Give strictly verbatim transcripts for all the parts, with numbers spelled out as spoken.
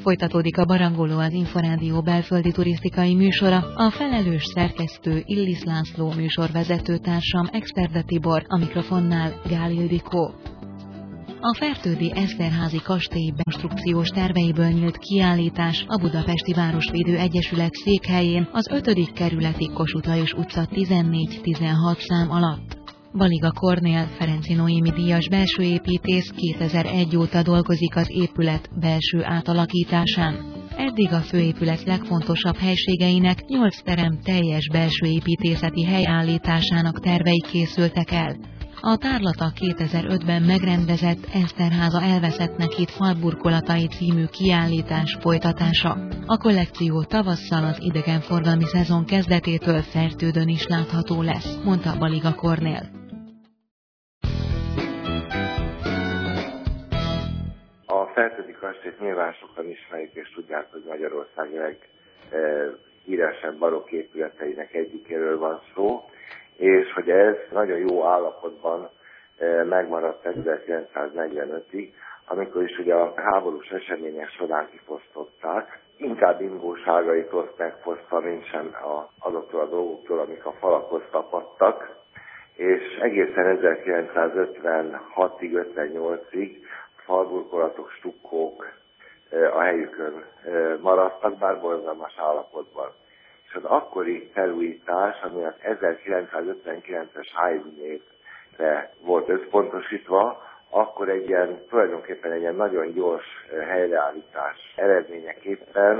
Folytatódik a Barangoló, az Inforádió belföldi turisztikai műsora. A felelős szerkesztő Illis László, műsorvezető társam Exterde Tibor, a mikrofonnál Gál Ildikó. A Fertődi Eszterházy kastély konstrukciós terveiből nyílt kiállítás a Budapesti Városvédő Egyesület székhelyén az ötödik kerületi Kossuth Lajos utca tizennégy tizenhat szám alatt. Baliga Kornél, Ferenczy Noémi díjas belsőépítész kétezer-egy óta dolgozik az épület belső átalakításán. Eddig a főépület legfontosabb helységeinek nyolc terem teljes belsőépítészeti helyállításának tervei készültek el. A tárlata kétezer-ötben megrendezett Eszterháza elveszettnek hitt falburkolatai című kiállítás folytatása. A kollekció tavasszal az idegenforgalmi szezon kezdetétől Fertődön is látható lesz, mondta Baliga Kornél. A Fertődi kastélyt nyilván sokan ismerik és tudják, hogy Magyarország leghíresebb barokk épületeinek egyikéről van szó, és hogy ez nagyon jó állapotban megmaradt ezerkilencszáznegyvenötig, amikor is ugye a háborús események során kifosztották. Inkább ingóságait oszt megfosztva, mint sem azoktól a dolgoktól, amik a falakhoz tapadtak, és egészen ezerkilencszázötvenhatig, ötvennyolcig falburkolatok, stukkók a helyükön maradtak, bár borzalmas állapotban. És az akkori felújítás, ami az ezerkilencszázötvenkilences Haydn évre volt összpontosítva, akkor egy ilyen, tulajdonképpen egy ilyen nagyon gyors helyreállítás eredményeképpen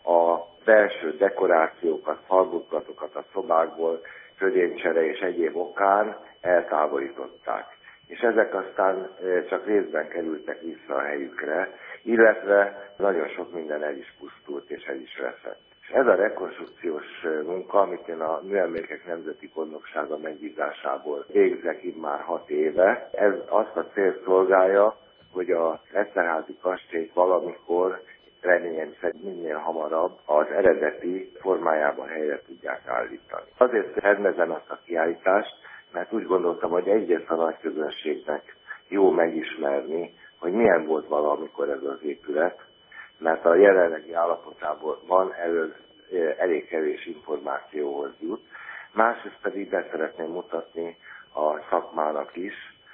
a belső dekorációkat, falburkolatokat a szobákból, födénycsere és egyéb okán eltávolították. És ezek aztán csak részben kerültek vissza a helyükre, illetve nagyon sok minden el is pusztult és el is veszett. És ez a rekonstrukciós munka, amit én a Műemlékek Nemzeti Gondnoksága megbízásából végzek immár hat éve, ez azt a célt szolgálja, hogy a Eszterházy kastélyt valamikor, reményem szerint minél hamarabb az eredeti formájában helyre tudják állítani. Azért rendezem azt a kiállítást, mert úgy gondoltam, hogy egyrészt a nagy közönségnek jó megismerni, hogy milyen volt valamikor ez az épület, mert a jelenlegi állapotából van elő elég kevés információhoz jut. Másrészt pedig be szeretném mutatni a szakmának is,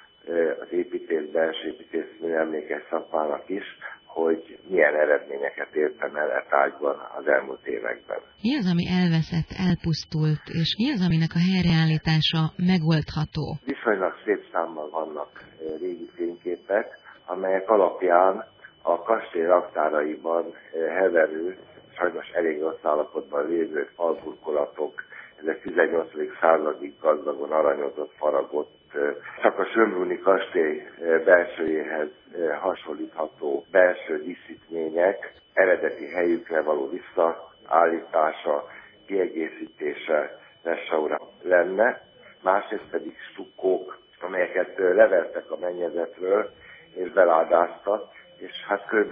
az építész, belső építész műemlékes szakmának is, hogy milyen eredményeket értem el e tárgyban az elmúlt években. Mi az, ami elveszett, elpusztult, és mi az, aminek a helyreállítása megoldható? Viszonylag szép számmal vannak régi fényképek, amelyek alapján a kastély raktáraiban heverő, sajnos elég rossz állapotban lévő falburkolatok, ezek tizennyolcadik századig gazdagon aranyozott, faragott, csak a Schönbrunni kastély belsőjéhez hasonlítható belső díszítmények eredeti helyükre való visszaállítása, kiegészítése, restaura lenne. Másrészt pedig stukkók, amelyeket levertek a mennyezetről és beládáztak, és hát kb.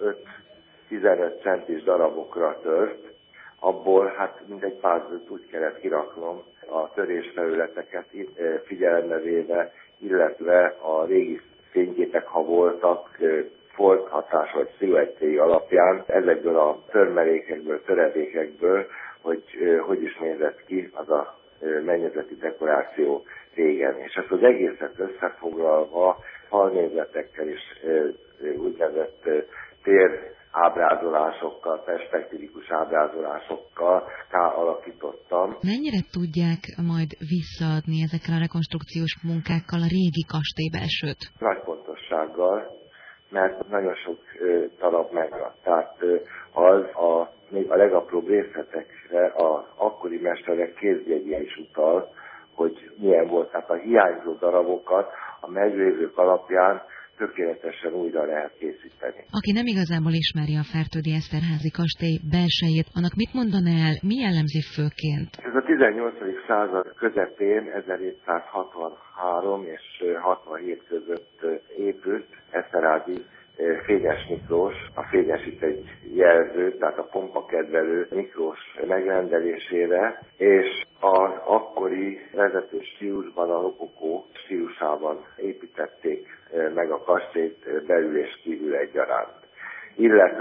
öt-tizenöt centis darabokra tört, abból hát mindegy pázőt úgy kellett kiraknom a törésfelületeket figyelembe véve, illetve a régi fényképek, ha voltak, folthatás vagy sziluettjei alapján, ezekből a törmelékekből, töredékekből, hogy hogy is nézett ki az a mennyezeti dekoráció régen. És ezt az egészet összefoglalva falnézetekkel és úgynevezett tér ábrázolásokkal, perspektívikus ábrázolásokkal alakítottam. Mennyire tudják majd visszaadni ezekkel a rekonstrukciós munkákkal a régi kastély-belsőt? Nagy pontossággal, mert nagyon sok ö, darab megvan. Tehát ö, az a, még a legapróbb részletekre az akkori mesterek kézjegye is utal, hogy milyen volt. Tehát a hiányzó darabokat a meglévők alapján tökéletesen újra lehet készíteni. Aki nem igazából ismeri a Fertődi Eszterházy kastély belsejét, annak mit mondaná el, mi jellemzi főként? Ez a tizennyolcadik század közepén, ezerhétszázhatvanhárom és hatvanhét között épült Eszterházy Fényes Miklós, a Fényes itt egy jelző, tehát a pompakedvelő Miklós megrendelésére, és az akkori vezető stílusban, a rokokó stílusában építették meg a kastélyt belül és kívül egyaránt. Illetve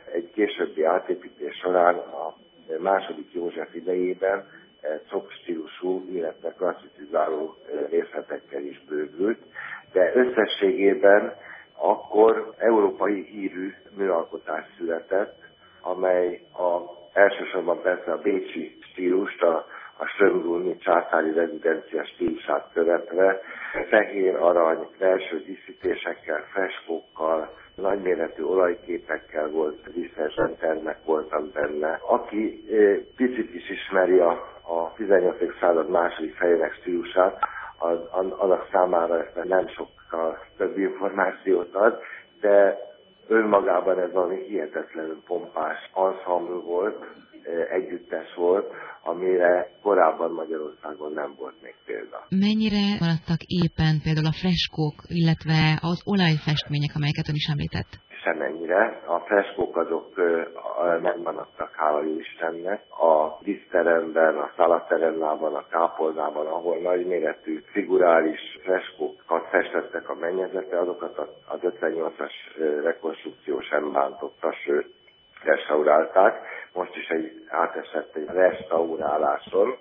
egy későbbi átépítés során a második József idejében cob stílusú, illetve klasszicizáló részletekkel is bővült, de összességében akkor európai hírű műalkotás született, amely a, elsősorban persze a bécsi stílust, a, a Strömgruni császári rezidencia stílusát követve, fehér arany belső díszítésekkel, freskókkal, nagyméretű olajképekkel volt, díszesen termek voltak benne. Aki e, picit is ismeri a, a tizennyolcadik század második felének stílusát, az, annak számára ezt nem sokkal több információt ad, de önmagában ez valami hihetetlenül pompás ensemble volt, együttes volt, amire korábban Magyarországon nem volt még példa. Mennyire maradtak éppen például a freskók, illetve az olajfestmények, amelyeket ön is említett? Semennyire. A freskók azok megmaradtak, hála jó Istennek. A díszteremben, a szalateremnában, a kápolnában, ahol nagyméretű figurális freskókat festettek a mennyezete, azokat az ötvennyolcas rekonstrukció sem bántotta, sőt, restaurálták. Most is egy, átesett egy restauráláson,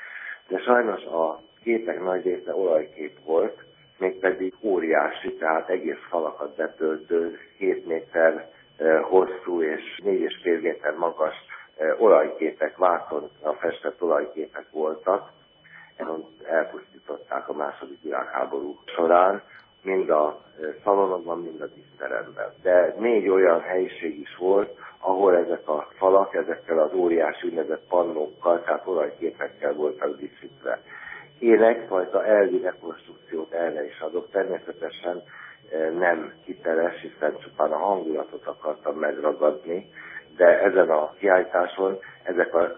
de sajnos a képek nagy része olajkép volt, mégpedig óriási, tehát egész falakat betöltő, hét méter hosszú és négy és fél méter magas olajképek, vászon a festett olajképek voltak. Elpusztították a második világháború során, mind a szalonokban, mind a díszteremben. De négy olyan helyiség is volt, ahol ezek a falak, ezekkel az óriási úgynevezett pannókkal, tehát olajképekkel voltak díszítve. Én egyfajta elvi rekonstrukciót erre is adok, természetesen nem hiteles, hiszen csupán a hangulatot akartam megragadni, de ezen a kiállításon ezek az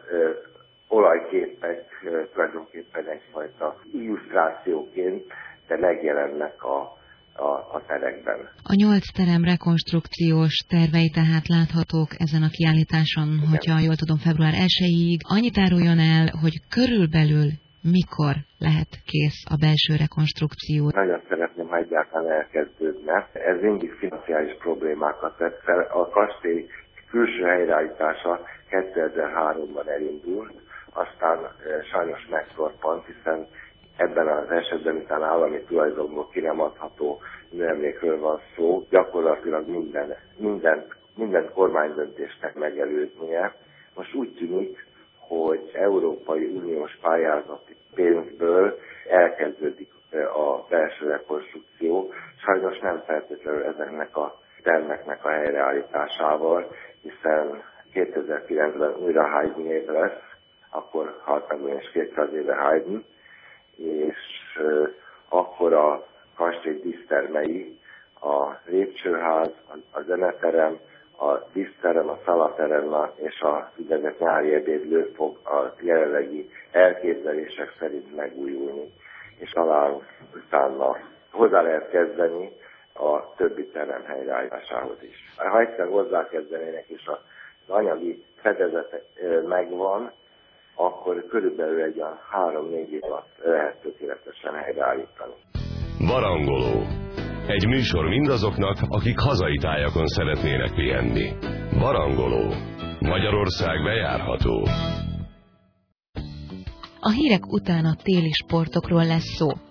olajképek tulajdonképpen egyfajta illusztrációként, de megjelennek a A, a terekben. A nyolc terem rekonstrukciós tervei tehát láthatók ezen a kiállításon, igen. Hogyha jól tudom, február elsejéig. Annyit áruljon el, hogy körülbelül mikor lehet kész a belső rekonstrukció? Nagyon szeretném, ha egyáltalán elkezdődne. Ez mindig financiális problémákat vett fel. A kastély külső helyreállítása kétezer-háromban elindult, aztán e, sajnos megtorpant, hiszen ebben az esetben, miután állami tulajdonból ki nem adható műemlékről van szó, gyakorlatilag minden, minden, minden kormánydöntésnek megelőznie. Most úgy tűnik, hogy Európai Uniós pályázati pénzből elkezdődik a belső rekonstrukció, sajnos nem feltétlenül ezeknek a termeknek a helyreállításával, hiszen kétezer-kilencben újra Haydn év lesz, akkor halt meg is kétszáz éve Haydn, és uh, akkor a kastély dísztermei, a lépcsőház, a, a zeneterem, a díszterem, a szalaterem és a úgynevezett nyári ebédlő fog a jelenlegi elképzelések szerint megújulni, és talán utána hozzá lehet kezdeni a többi terem helyreállításához is. Ha egyszer hozzákezdenének és az anyagi fedezete megvan, akkor körülbelül egy a három-négy év alatt lehet tökéletesen helyreállítani. Barangoló. Egy műsor mindazoknak, akik hazai tájakon szeretnének pihenni. Barangoló. Magyarország bejárható. A hírek után a téli sportokról lesz szó.